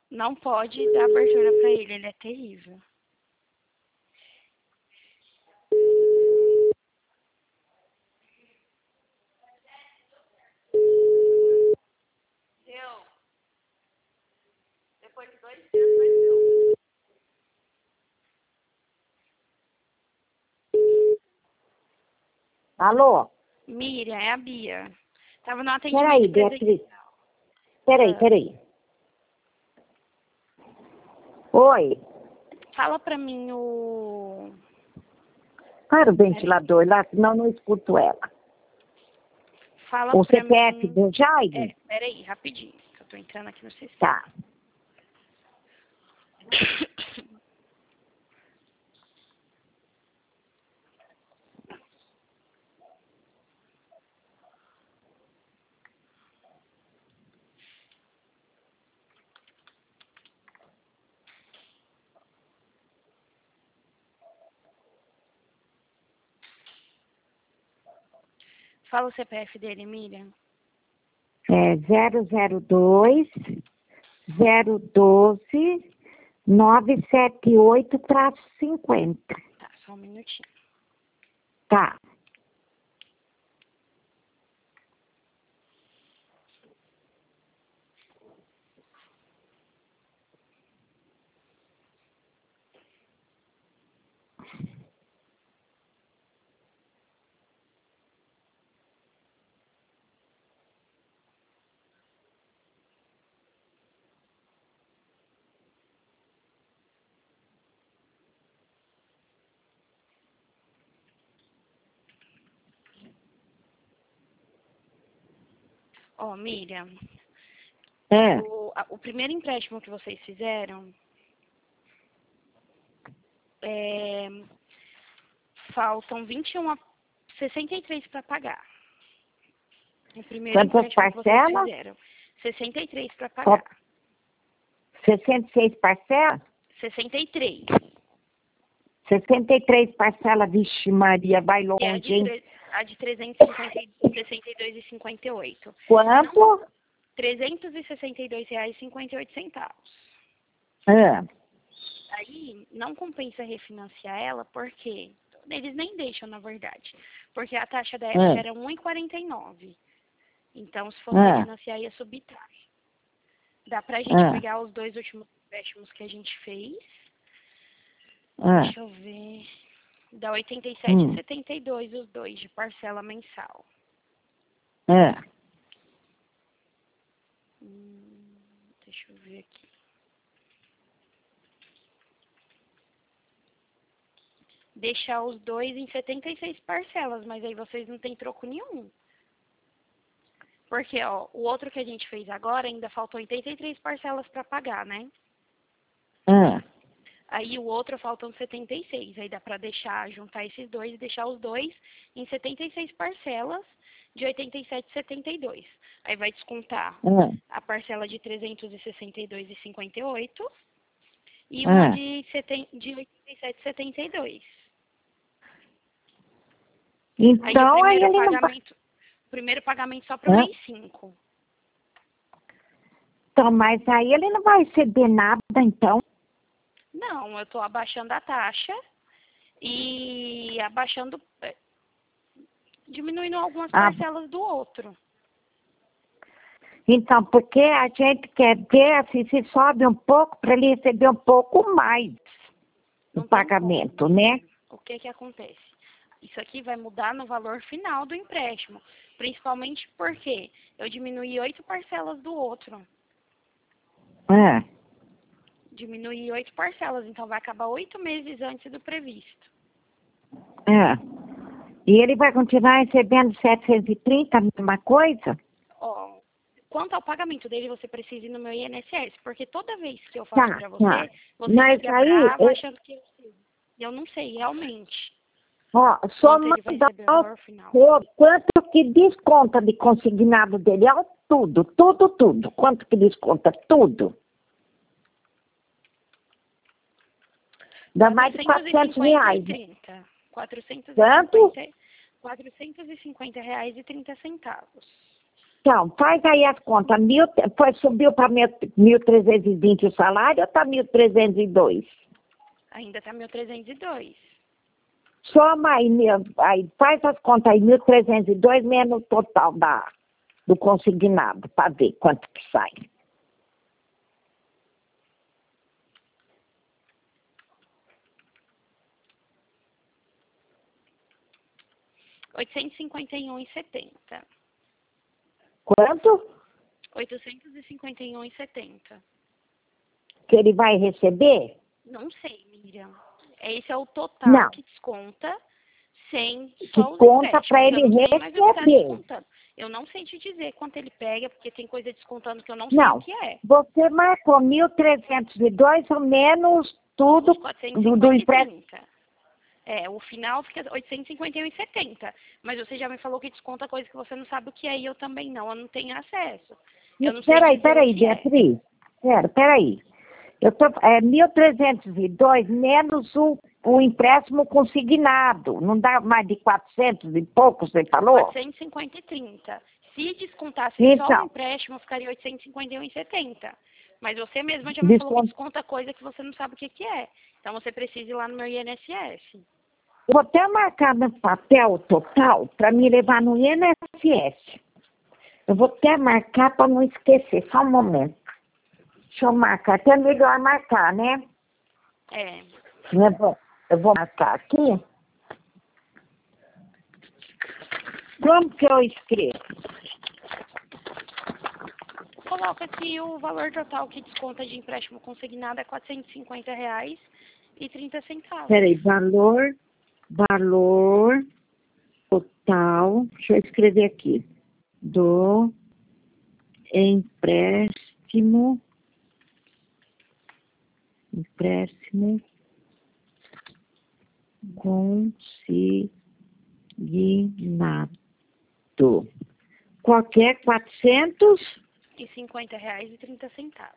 Não pode dar abertura pra ele é terrível. Deu. Depois de 2 dias vai ser. Alô? Miriam, é a Bia. Tava no atendimento Peraí, presencial. Beatriz. Peraí. Oi. Fala pra mim o... Para o ventilador lá, senão não escuto ela. Fala O pra CPF mim... do Jair? Peraí, rapidinho, que eu tô entrando aqui no sistema. Tá. Fala o CPF dele, Miriam. É 002 012 978-50. Tá, só um minutinho. Tá. Ó, Miriam, É. o primeiro empréstimo que vocês fizeram, faltam 63 para pagar. O primeiro Quantas empréstimo que vocês parcelas? fizeram. 63 para pagar. 66 parcelas? 63. 63 parcelas, vixe Maria, vai E longe, hein? a de 362,58. Quanto? R$362,58. Ah. Aí, não compensa refinanciar ela, porque eles nem deixam, na verdade. Porque a taxa da época era 1,49. Então, se fosse refinanciar, ia subir taxa. Dá pra gente pegar os 2 últimos empréstimos que a gente fez. Deixa eu ver. Dá 87,72 os dois de parcela mensal. Deixa eu ver aqui. Deixar os dois em 76 parcelas, mas aí vocês não têm troco nenhum. Porque, ó, o outro que a gente fez agora ainda faltam 83 parcelas para pagar, né? Aí o outro faltam 76. Aí dá para juntar esses dois e deixar os dois em 76 parcelas de 87,72. Aí vai descontar a parcela de 362,58 e uma de 87,72. Então, aí ele não vai... o primeiro pagamento só para o mês 5. Então, mas aí ele não vai receber nada, então. Não, eu estou abaixando a taxa e diminuindo algumas parcelas do outro. Então, porque a gente quer ver assim, se sobe um pouco para ele receber um pouco mais do pagamento, né? O que acontece? Isso aqui vai mudar no valor final do empréstimo, principalmente porque eu diminuí 8 parcelas do outro. Diminuí 8 parcelas, então vai acabar 8 meses antes do previsto. E ele vai continuar recebendo 730, a mesma coisa? Ó, quanto ao pagamento dele, você precisa ir no meu INSS, porque toda vez que eu falo pra você, você mas fica aí, bravo achando que eu sei. Eu não sei, realmente. Ó, somando quanto que desconta de consignado dele? Tudo. Quanto que desconta? Tudo. Dá mais de R$400. Quanto? R$450,30. Então, faz aí as contas. Subiu para 1.320 o salário ou está 1.302? Ainda tá 1.302. Soma aí, aí faz as contas aí, 1.302 menos o total do consignado, para ver quanto que sai. R$ 851,70. Quanto 851,70. que ele vai receber? Não sei, Miriam. Esse é o total Não. que desconta sem Que só os conta empréstimos. para ele Eu não sei mais o que tá receber. descontando. Eu não sei te dizer quanto ele pega, porque tem coisa descontando que eu não sei Não, o que é. você marcou 1.302 ou menos tudo Os do empréstimo. 450. O final fica 851,70. Mas você já me falou que desconta coisa que você não sabe o que é e eu também não. Eu não tenho acesso. Eu não sei dizer Peraí, o que é. Beatriz. Peraí. 1.302 menos o empréstimo consignado. Não dá mais de 400 e pouco, você falou? 450,30. Se descontasse só o Então, empréstimo, ficaria 851,70. Mas você mesma já me falou que desconta coisa que você não sabe o que é. Então você precisa ir lá no meu INSS. eu vou até marcar no papel total para me levar no INSS. Eu vou até marcar para não esquecer. Só um momento. Deixa eu marcar. Até melhor marcar, né? Eu vou marcar aqui. Como que eu escrevo? Coloca que o valor total que desconta de empréstimo consignado é R$ 450,30. Peraí, valor total, deixa eu escrever aqui, do empréstimo consignado. Qualquer R$ 450,30.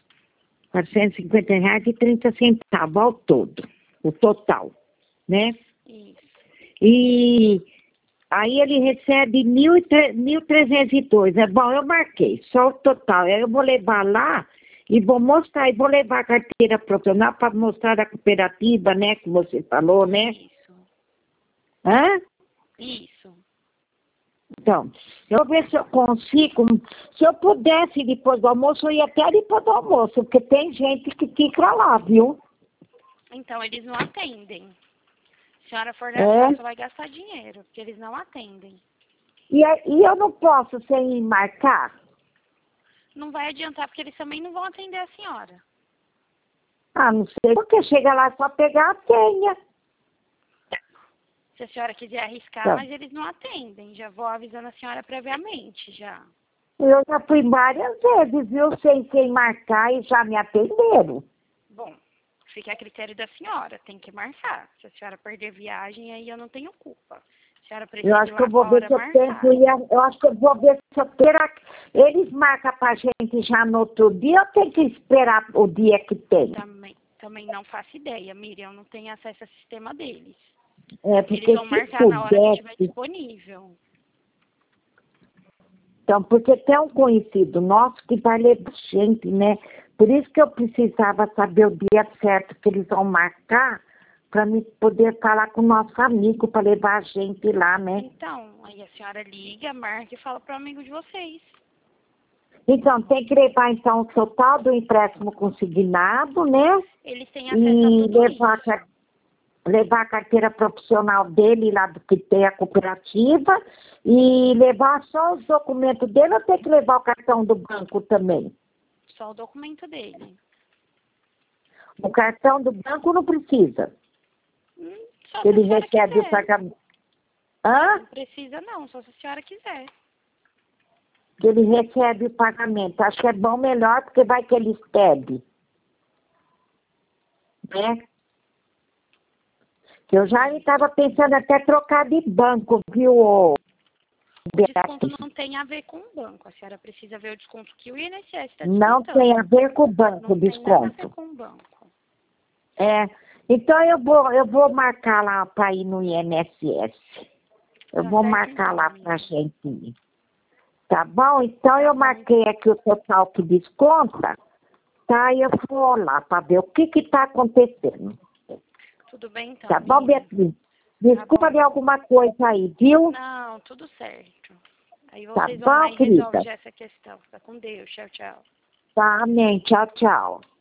R$450,30 ao todo, o total, né? Isso. E aí ele recebe 1.302. É bom, eu marquei, só o total. Aí eu vou levar lá e vou mostrar, e vou levar a carteira profissional para mostrar a cooperativa, né, que você falou, né? Isso. Hã? Isso. Então, eu vou ver se eu consigo, se eu pudesse depois do almoço, eu ia até depois do almoço, porque tem gente que fica lá, viu? Então, eles não atendem. Se a senhora for lá, só vai gastar dinheiro, porque eles não atendem. E eu não posso sem marcar? Não vai adiantar, porque eles também não vão atender a senhora. Ah, não sei, porque chega lá só pegar a senha. Se a senhora quiser arriscar, Tá. mas eles não atendem. Já vou avisando a senhora previamente, já. Eu já fui várias vezes, viu, sem marcar e já me atenderam. Bom, fica a critério da senhora, tem que marcar. Se a senhora perder viagem, aí eu não tenho culpa. A senhora precisa Eu acho ir que lá eu vou ver se eu marcar. eu acho que eu vou ver se eu eles marcam pra gente já no outro dia, eu tenho que esperar o dia que tem. Também não faço ideia, Miriam, eu não tenho acesso ao sistema deles. Porque Eles vão marcar na hora que estiver disponível. Então, porque tem um conhecido nosso que vai levar gente, né? Por isso que eu precisava saber o dia certo que eles vão marcar para me poder falar com o nosso amigo para levar a gente lá, né? Então, aí a senhora liga, marca e fala para o amigo de vocês. Então, tem que levar então o total do empréstimo consignado, né? Eles têm acesso a tudo isso. Levar a carteira profissional dele lá do que tem a cooperativa e levar só os documentos dele ou tem que levar o cartão do banco também? Só o documento dele. O cartão do banco não precisa. Só se Ele a senhora recebe quiser. o pagamento. Hã? Não precisa não, só se a senhora quiser. Ele recebe o pagamento. Acho que é bom melhor porque vai que eles pedem. Né? Eu já estava pensando até trocar de banco, viu? O desconto não tem a ver com o banco. A senhora precisa ver o desconto que o INSS está descontando. Não tem a ver com o banco, o desconto. Não tem nada a ver com o banco. Então eu vou marcar lá para ir no INSS. Eu vou marcar lá para a gente ir. Tá bom? Então eu marquei aqui o total que desconta, tá? E eu vou lá para ver o que está acontecendo. Tudo bem, então. Tá bom, Beatriz? Desculpa de alguma coisa aí, viu? Não, tudo certo. Aí Tá vocês bom, vão lá e querida? resolvem essa questão. Fica com Deus. Tchau, tchau. Tá, amém. Tchau, tchau.